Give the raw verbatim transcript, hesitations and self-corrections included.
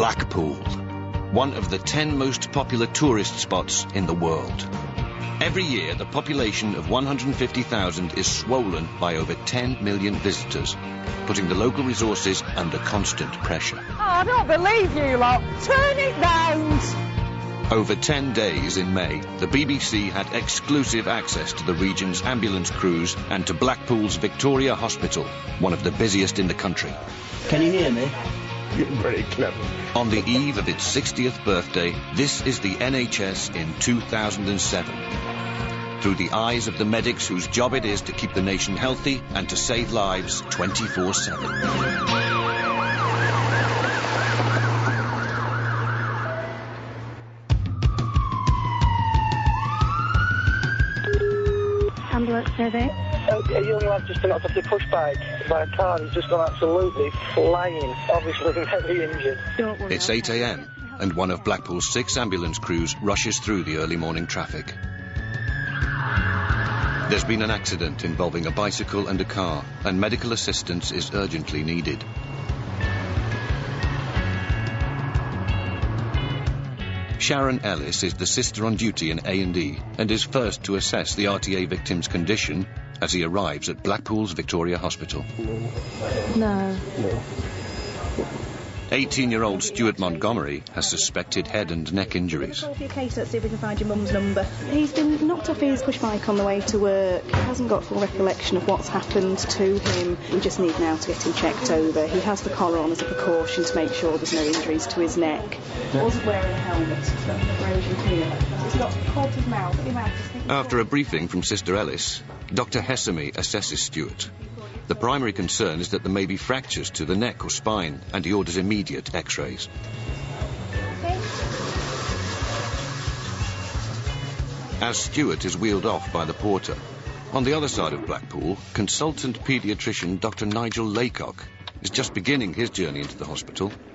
Blackpool, one of the ten most popular tourist spots in the world. Every year, the population of one hundred fifty thousand is swollen by over ten million visitors, putting the local resources under constant pressure. Oh, I don't believe you lot. Turn it round. Over ten days in May, the B B C had exclusive access to the region's ambulance crews and to Blackpool's Victoria Hospital, one of the busiest in the country. Can you hear me? You're very clever. On the eve of its sixtieth birthday, this is the N H S in two thousand seven. Through the eyes of the medics whose job it is to keep the nation healthy and to save lives twenty-four seven. Ambulance service. A, a young lad just been knocked off the push bike by a car. He's just gone absolutely flying, obviously very injured. Don't worry. It's eight a m and one of Blackpool's six ambulance crews rushes through the early morning traffic. There's been an accident involving a bicycle and a car, and medical assistance is urgently needed. Sharon Ellis is the sister on duty in A and E and is first to assess the R T A victim's condition as he arrives at Blackpool's Victoria Hospital. No. No. eighteen-year-old Stuart Montgomery has suspected head and neck injuries. Call for your case, let's see if we can find your mum's number. He's been knocked off his push bike on the way to work. He hasn't got full recollection of what's happened to him. We just need now to get him checked over. He has the collar on as a precaution to make sure there's no injuries to his neck. Wasn't wearing a helmet. Erosion clear. He's got caught his mouth. His mouth is After a briefing from Sister Ellis, Doctor Hessamy assesses Stuart. The primary concern is that there may be fractures to the neck or spine, and he orders immediate x-rays. Okay. As Stuart is wheeled off by the porter, on the other side of Blackpool, consultant paediatrician Doctor Nigel Laycock is just beginning his journey into the hospital